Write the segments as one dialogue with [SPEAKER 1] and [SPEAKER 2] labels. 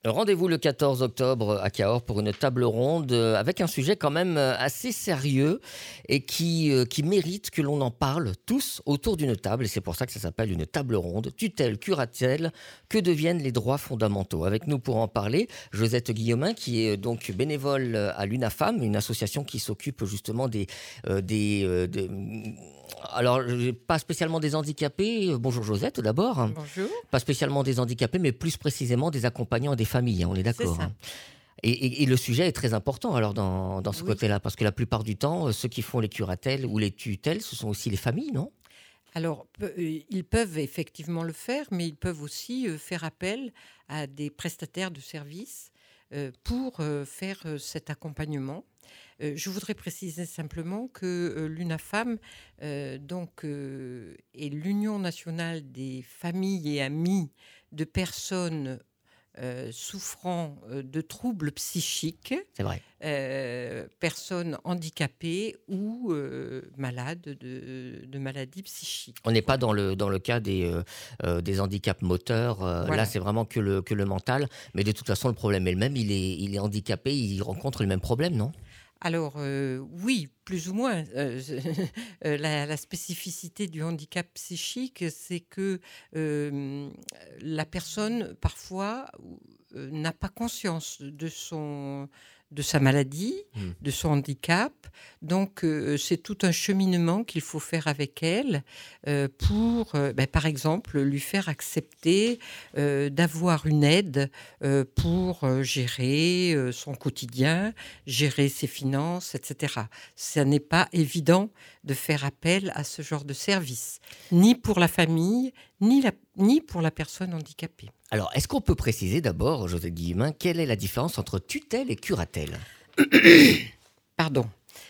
[SPEAKER 1] Rendez-vous le 14 octobre à Cahors pour une table ronde avec un sujet quand même assez sérieux et qui mérite que l'on en parle tous autour d'une table. Et c'est pour ça que ça s'appelle une table ronde. Tutelle, curatelle, que deviennent les droits fondamentaux? Avec nous pour en parler, Josette Guillaumin, qui est donc bénévole à l'UNAFAM, une association qui s'occupe justement alors, pas spécialement des handicapés. Bonjour Josette d'abord.
[SPEAKER 2] Bonjour.
[SPEAKER 1] Pas spécialement des handicapés, mais plus précisément des accompagnants et des familles, hein, on est d'accord.
[SPEAKER 2] C'est ça.
[SPEAKER 1] Hein. Et le sujet est très important alors dans ce
[SPEAKER 2] Oui.
[SPEAKER 1] côté-là, parce que la plupart du temps, ceux qui font les curatelles ou les tutelles, ce sont aussi les familles, non?
[SPEAKER 2] Alors, ils peuvent effectivement le faire, mais ils peuvent aussi faire appel à des prestataires de services pour faire cet accompagnement. Je voudrais préciser simplement que l'UNAFAM est l'Union nationale des familles et amis de personnes souffrant de troubles psychiques,
[SPEAKER 1] C'est vrai.
[SPEAKER 2] personnes handicapées ou malades de maladies psychiques.
[SPEAKER 1] On n'est pas dans le cas des handicaps moteurs.
[SPEAKER 2] Voilà.
[SPEAKER 1] Là, c'est vraiment que le mental. Mais de toute façon, le problème est le même. Il est handicapé, il rencontre le même problème, non?
[SPEAKER 2] Alors, oui, plus ou moins. La spécificité du handicap psychique, c'est que la personne, parfois, n'a pas conscience de sa maladie, de son handicap. Donc, c'est tout un cheminement qu'il faut faire avec elle pour, par exemple, lui faire accepter d'avoir une aide pour gérer son quotidien, gérer ses finances, etc. Ça n'est pas évident de faire appel à ce genre de service, ni pour la famille, ni pour la personne handicapée.
[SPEAKER 1] Alors, est-ce qu'on peut préciser d'abord, Josette Guillemin, quelle est la différence entre tutelle et curatelle?
[SPEAKER 2] Pardon.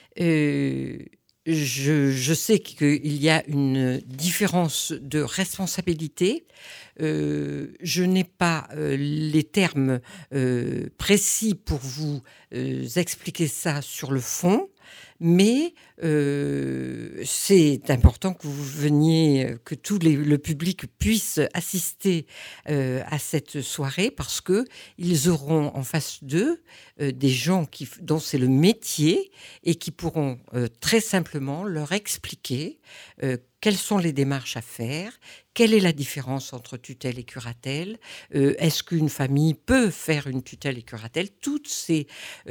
[SPEAKER 2] Je sais qu'il y a une différence de responsabilité. Je n'ai pas les termes précis pour vous expliquer ça sur le fond, mais c'est important que vous veniez, que le public puisse assister à cette soirée parce que ils auront en face d'eux des gens dont c'est le métier et qui pourront très simplement leur expliquer quelles sont les démarches à faire, quelle est la différence entre tutelle et curatelle, est-ce qu'une famille peut faire une tutelle et curatelle, toutes ces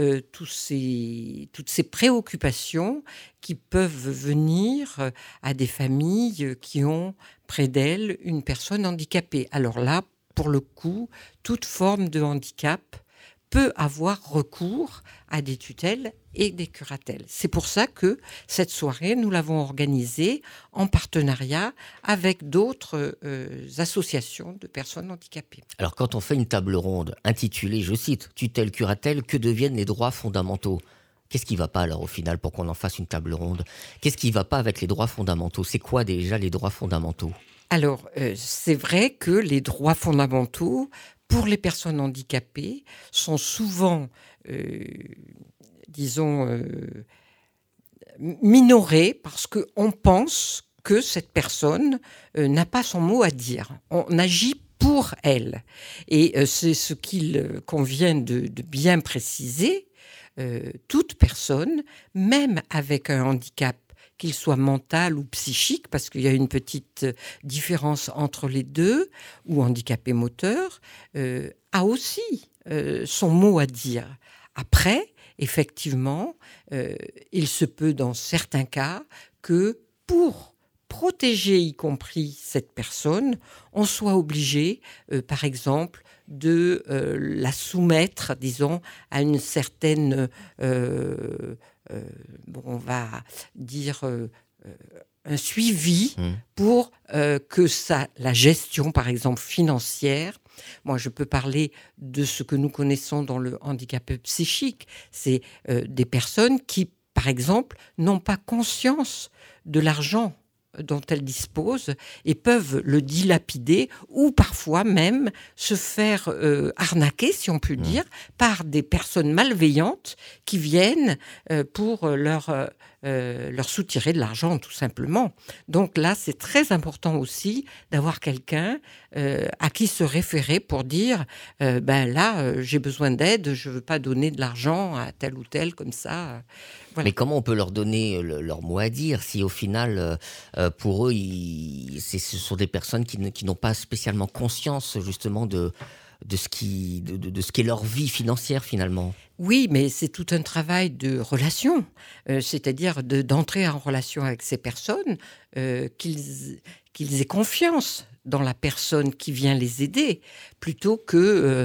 [SPEAKER 2] préoccupations qui peuvent venir à des familles qui ont près d'elles une personne handicapée. Alors là, pour le coup, toute forme de handicap peut avoir recours à des tutelles et des curatelles. C'est pour ça que cette soirée, nous l'avons organisée en partenariat avec d'autres associations de personnes handicapées.
[SPEAKER 1] Alors, quand on fait une table ronde intitulée, je cite, tutelle, curatelle, que deviennent les droits fondamentaux? Qu'est-ce qui ne va pas alors au final pour qu'on en fasse une table ronde? Qu'est-ce qui ne va pas avec les droits fondamentaux? C'est quoi déjà les droits fondamentaux?
[SPEAKER 2] Alors, c'est vrai que les droits fondamentaux pour les personnes handicapées sont souvent, minorés parce qu'on pense que cette personne n'a pas son mot à dire. On agit pour elle. Et c'est ce qu'il convient de bien préciser. Toute personne, même avec un handicap, qu'il soit mental ou psychique, parce qu'il y a une petite différence entre les deux, ou handicapé moteur, a aussi son mot à dire. Après, effectivement, il se peut dans certains cas que pour protéger y compris cette personne, on soit obligé, par exemple, de la soumettre, disons, à une certaine, on va dire, un suivi pour que la gestion, par exemple, financière. Moi, je peux parler de ce que nous connaissons dans le handicap psychique. C'est des personnes qui, par exemple, n'ont pas conscience de l'argent dont elles disposent et peuvent le dilapider ou parfois même se faire arnaquer, si on peut dire, par des personnes malveillantes qui viennent pour leur leur soutirer de l'argent, tout simplement. Donc là, c'est très important aussi d'avoir quelqu'un à qui se référer pour dire j'ai besoin d'aide, je ne veux pas donner de l'argent à tel ou tel comme ça. Voilà.
[SPEAKER 1] Mais comment on peut leur donner leur mot à dire si au final, pour eux, ce sont des personnes qui n'ont pas spécialement conscience justement de ce qu'est leur vie financière finalement?
[SPEAKER 2] Oui, mais c'est tout un travail de relation, c'est-à-dire d'entrer en relation avec ces personnes, qu'ils aient confiance dans la personne qui vient les aider, plutôt que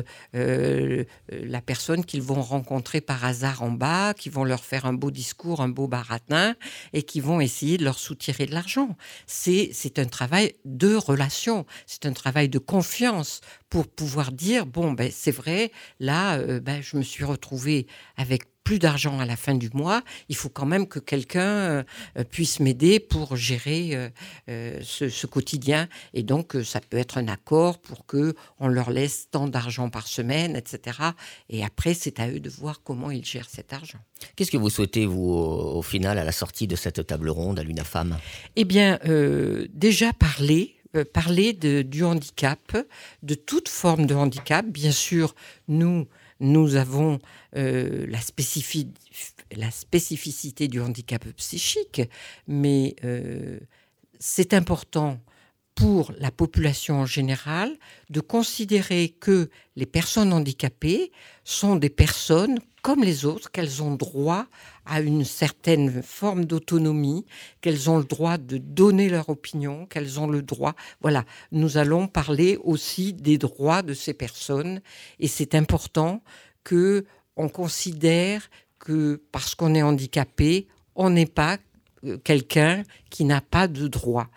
[SPEAKER 2] la personne qu'ils vont rencontrer par hasard en bas, qui vont leur faire un beau discours, un beau baratin, et qui vont essayer de leur soutirer de l'argent. C'est un travail de relation, c'est un travail de confiance pour pouvoir dire, c'est vrai, là, je me suis retrouvée avec plus d'argent à la fin du mois, il faut quand même que quelqu'un puisse m'aider pour gérer ce quotidien. Et donc, ça peut être un accord pour qu'on leur laisse tant d'argent par semaine, etc. Et après, c'est à eux de voir comment ils gèrent cet argent.
[SPEAKER 1] Qu'est-ce que vous souhaitez, vous, au final, à la sortie de cette table ronde à l'UNAFAM?
[SPEAKER 2] Eh bien, déjà parler du handicap, de toute forme de handicap. Bien sûr, nous avons la spécificité du handicap psychique, mais c'est important pour la population en général de considérer que les personnes handicapées sont des personnes comme les autres, qu'elles ont droit à une certaine forme d'autonomie, qu'elles ont le droit de donner leur opinion, qu'elles ont le droit... Voilà, nous allons parler aussi des droits de ces personnes et c'est important qu'on considère que parce qu'on est handicapé, on n'est pas quelqu'un qui n'a pas de droit.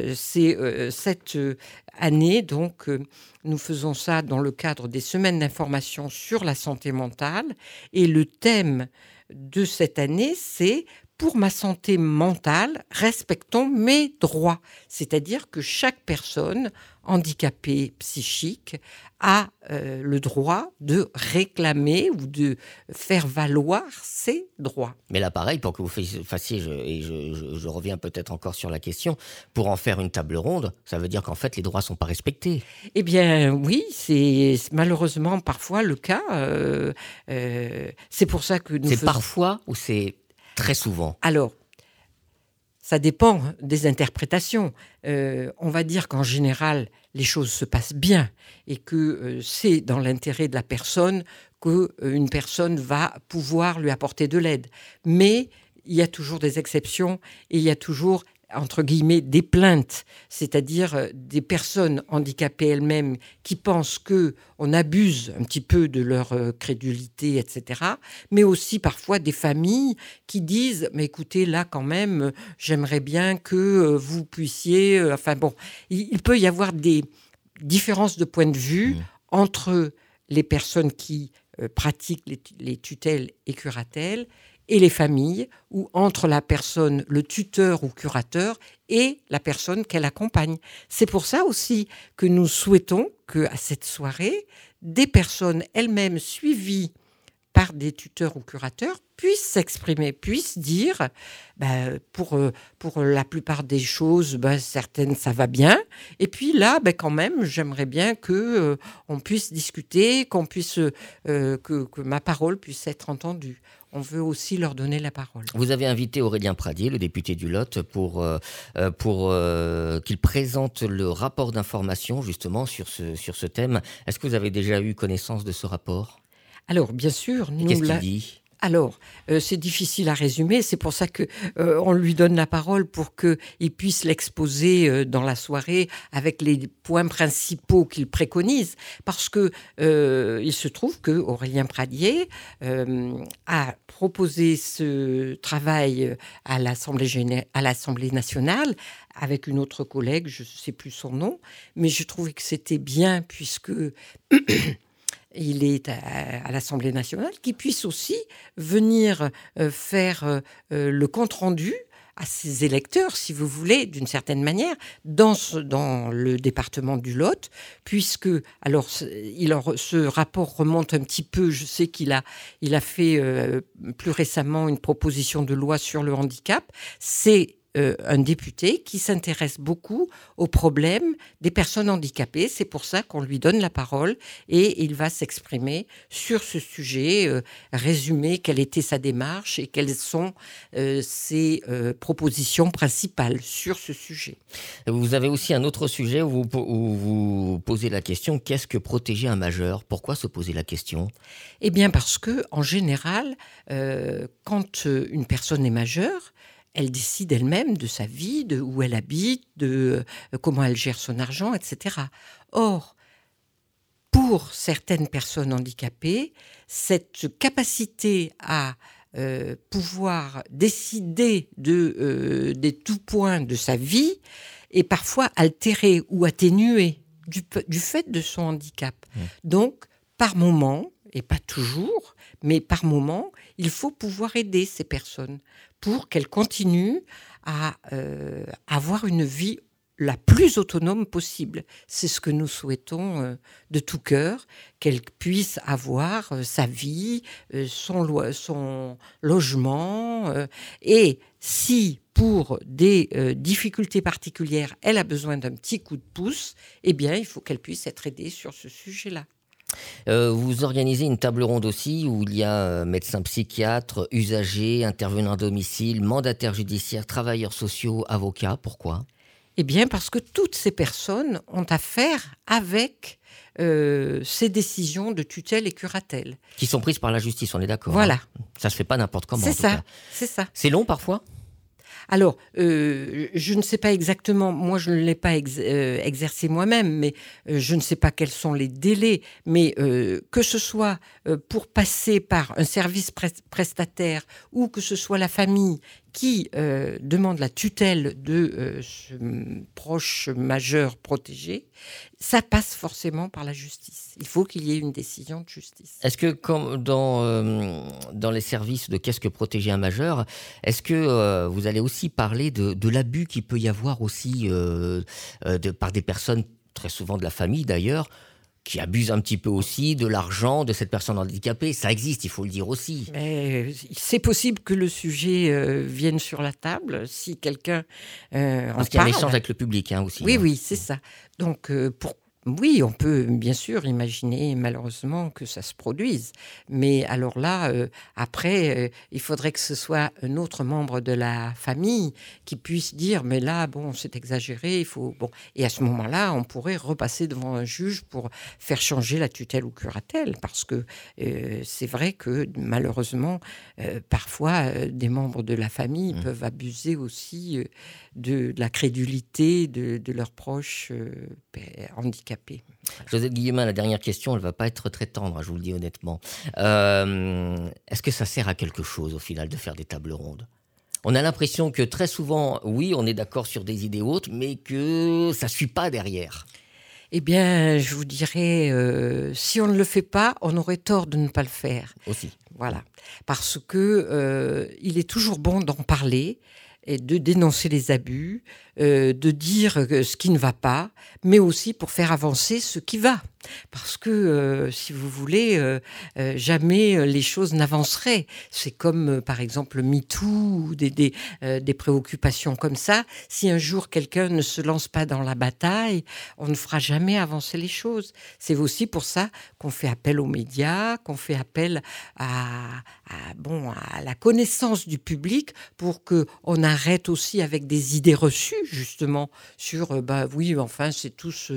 [SPEAKER 2] Cette année, donc, nous faisons ça dans le cadre des semaines d'information sur la santé mentale. Et le thème de cette année, c'est « Pour ma santé mentale, respectons mes droits ». C'est-à-dire que chaque personne handicapée psychique a le droit de réclamer ou de faire valoir ses droits.
[SPEAKER 1] Mais là, pareil, pour que vous fassiez, je reviens peut-être encore sur la question, pour en faire une table ronde, ça veut dire qu'en fait, les droits ne sont pas respectés.
[SPEAKER 2] Eh bien, oui, c'est malheureusement parfois le cas. C'est pour ça que nous
[SPEAKER 1] faisons... parfois ou c'est très souvent?
[SPEAKER 2] Alors, ça dépend des interprétations. On va dire qu'en général, les choses se passent bien et que c'est dans l'intérêt de la personne qu'une personne va pouvoir lui apporter de l'aide. Mais il y a toujours des exceptions et il y a toujours, entre guillemets, des plaintes, c'est-à-dire des personnes handicapées elles-mêmes qui pensent qu'on abuse un petit peu de leur crédulité, etc. Mais aussi parfois des familles qui disent « mais écoutez, là quand même, j'aimerais bien que vous puissiez… » Enfin bon, il peut y avoir des différences de point de vue entre les personnes qui pratiquent les tutelles et curatelles et les familles, ou entre la personne, le tuteur ou curateur, et la personne qu'elle accompagne. C'est pour ça aussi que nous souhaitons qu'à cette soirée, des personnes elles-mêmes suivies par des tuteurs ou curateurs puissent s'exprimer, puissent dire pour la plupart des choses, certaines ça va bien, et puis là quand même j'aimerais bien que on puisse discuter, qu'on puisse que ma parole puisse être entendue. On veut aussi leur donner la parole.
[SPEAKER 1] Vous avez invité Aurélien Pradier, le député du Lot, pour qu'il présente le rapport d'information justement sur ce thème. Est-ce que vous avez déjà eu connaissance de ce rapport ?
[SPEAKER 2] Alors, bien sûr.
[SPEAKER 1] Qu'est-ce qu'il dit ?
[SPEAKER 2] Alors, c'est difficile à résumer, c'est pour ça qu'on lui donne la parole pour qu'il puisse l'exposer dans la soirée avec les points principaux qu'il préconise. Parce que il se trouve qu'Aurélien Pradier a proposé ce travail à l'Assemblée nationale avec une autre collègue, je ne sais plus son nom, mais je trouvais que c'était bien puisque... il est à l'Assemblée nationale, qui puisse aussi venir faire le compte-rendu à ses électeurs, si vous voulez, d'une certaine manière, dans le département du Lot, puisque, alors, ce rapport remonte un petit peu, je sais qu'il a fait plus récemment une proposition de loi sur le handicap, c'est un député qui s'intéresse beaucoup aux problèmes des personnes handicapées. C'est pour ça qu'on lui donne la parole et il va s'exprimer sur ce sujet, résumer quelle était sa démarche et quelles sont ses propositions principales sur ce sujet.
[SPEAKER 1] Vous avez aussi un autre sujet où vous posez la question, qu'est-ce que protéger un majeur ? Pourquoi se poser la question ?
[SPEAKER 2] Eh bien parce que, en général, quand une personne est majeure, elle décide elle-même de sa vie, de où elle habite, de comment elle gère son argent, etc. Or, pour certaines personnes handicapées, cette capacité à pouvoir décider des tout points de sa vie est parfois altérée ou atténuée du fait de son handicap. Donc, par moment, et pas toujours, mais par moment, il faut pouvoir aider ces personnes pour qu'elles continuent à avoir une vie la plus autonome possible. C'est ce que nous souhaitons de tout cœur, qu'elles puissent avoir sa vie, son logement. Et si, pour des difficultés particulières, elle a besoin d'un petit coup de pouce, eh bien, il faut qu'elle puisse être aidée sur ce sujet-là.
[SPEAKER 1] Vous organisez une table ronde aussi où il y a médecins psychiatres, usagers, intervenants à domicile, mandataires judiciaires, travailleurs sociaux, avocats. Pourquoi ?
[SPEAKER 2] Eh bien, parce que toutes ces personnes ont affaire avec ces décisions de tutelle et curatelle.
[SPEAKER 1] Qui sont prises par la justice, on est d'accord.
[SPEAKER 2] Voilà.
[SPEAKER 1] Hein ? Ça ne se fait pas n'importe comment.
[SPEAKER 2] C'est
[SPEAKER 1] en tout
[SPEAKER 2] ça,
[SPEAKER 1] cas.
[SPEAKER 2] c'est ça.
[SPEAKER 1] C'est long parfois ?
[SPEAKER 2] Alors, je ne sais pas exactement, moi je ne l'ai pas exercé moi-même, mais je ne sais pas quels sont les délais, mais que ce soit pour passer par un service prestataire ou que ce soit la famille qui demande la tutelle de ce proche majeur protégé, ça passe forcément par la justice. Il faut qu'il y ait une décision de justice.
[SPEAKER 1] Est-ce que, comme dans les services de qu'est-ce que protéger un majeur, est-ce que vous allez aussi parler de l'abus qu'il peut y avoir aussi par des personnes, très souvent de la famille d'ailleurs, qui abusent un petit peu aussi de l'argent de cette personne handicapée. Ça existe, il faut le dire aussi.
[SPEAKER 2] Mais c'est possible que le sujet vienne sur la table si quelqu'un
[SPEAKER 1] Parce qu'il y a un échange avec le public aussi.
[SPEAKER 2] Oui, oui, c'est ça. Donc, oui, on peut bien sûr imaginer malheureusement que ça se produise. Mais alors là, après, il faudrait que ce soit un autre membre de la famille qui puisse dire, mais là, bon, c'est exagéré, il faut... Bon. Et à ce moment-là, on pourrait repasser devant un juge pour faire changer la tutelle ou curatelle. Parce que c'est vrai que malheureusement, parfois, des membres de la famille peuvent abuser aussi de la crédulité de leurs proches handicapés.
[SPEAKER 1] Josette Guillemin, la dernière question, elle ne va pas être très tendre, je vous le dis honnêtement. Est-ce que ça sert à quelque chose au final de faire des tables rondes ? On a l'impression que très souvent, oui, on est d'accord sur des idées hautes, mais que ça ne suit pas derrière.
[SPEAKER 2] Eh bien, je vous dirais, si on ne le fait pas, on aurait tort de ne pas le faire.
[SPEAKER 1] Aussi.
[SPEAKER 2] Voilà. Parce que il est toujours bon d'en parler et de dénoncer les abus, de dire ce qui ne va pas, mais aussi pour faire avancer ce qui va. Parce que, si vous voulez, jamais les choses n'avanceraient. C'est comme, par exemple, MeToo ou des préoccupations comme ça. Si un jour quelqu'un ne se lance pas dans la bataille, on ne fera jamais avancer les choses. C'est aussi pour ça qu'on fait appel aux médias, qu'on fait appel à la connaissance du public pour qu'on arrête aussi avec des idées reçues, justement, sur, oui, enfin, c'est tous,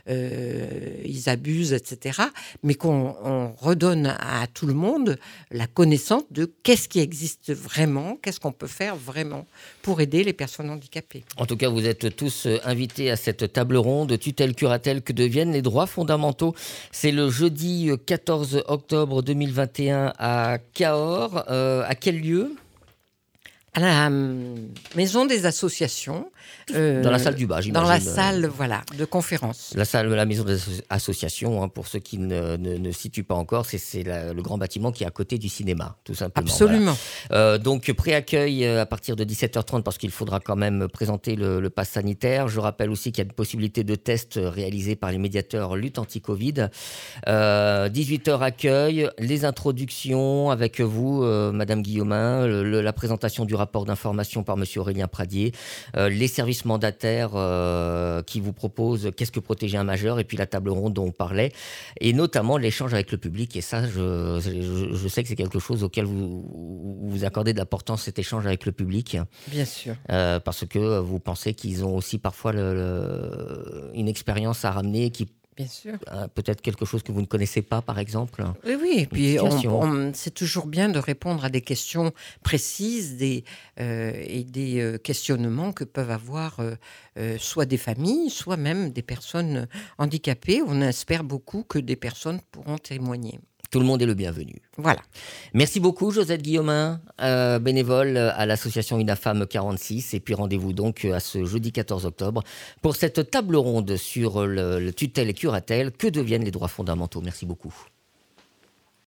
[SPEAKER 2] ils abusent, etc. Mais qu'on redonne à tout le monde la connaissance de qu'est-ce qui existe vraiment, qu'est-ce qu'on peut faire vraiment pour aider les personnes handicapées.
[SPEAKER 1] En tout cas, vous êtes tous invités à cette table ronde tutelle curatelle que deviennent les droits fondamentaux. C'est le jeudi 14 octobre 2021 à Cahors. À quel lieu ?
[SPEAKER 2] À la maison des associations.
[SPEAKER 1] Dans la salle du bas, j'imagine.
[SPEAKER 2] Dans la salle, voilà, de conférence.
[SPEAKER 1] La maison des associations, hein, pour ceux qui ne situent pas encore, c'est le grand bâtiment qui est à côté du cinéma, tout simplement.
[SPEAKER 2] Absolument.
[SPEAKER 1] Voilà. Donc, préaccueil à partir de 17h30 parce qu'il faudra quand même présenter le pass sanitaire. Je rappelle aussi qu'il y a une possibilité de test réalisé par les médiateurs lutte anti-Covid. 18h accueil, les introductions avec vous, Madame Guillaumin, la présentation du rapport d'information par Monsieur Aurélien Pradier, les services mandataires qui vous proposent qu'est-ce que protéger un majeur, et puis la table ronde dont on parlait, et notamment l'échange avec le public. Et ça, je sais que c'est quelque chose auquel vous accordez de l'importance, cet échange avec le public.
[SPEAKER 2] Bien sûr.
[SPEAKER 1] Parce que vous pensez qu'ils ont aussi parfois une expérience à ramener qui
[SPEAKER 2] Bien sûr.
[SPEAKER 1] Peut-être quelque chose que vous ne connaissez pas, par exemple.
[SPEAKER 2] Oui, et puis c'est toujours bien de répondre à des questions précises et des questionnements que peuvent avoir soit des familles, soit même des personnes handicapées. On espère beaucoup que des personnes pourront témoigner.
[SPEAKER 1] Tout le monde est le bienvenu.
[SPEAKER 2] Voilà.
[SPEAKER 1] Merci beaucoup, Josette Guillaumin, bénévole à l'association UNAFAM 46. Et puis rendez-vous donc à ce jeudi 14 octobre pour cette table ronde sur le tutelle et curatelle. Que deviennent les droits fondamentaux? Merci beaucoup.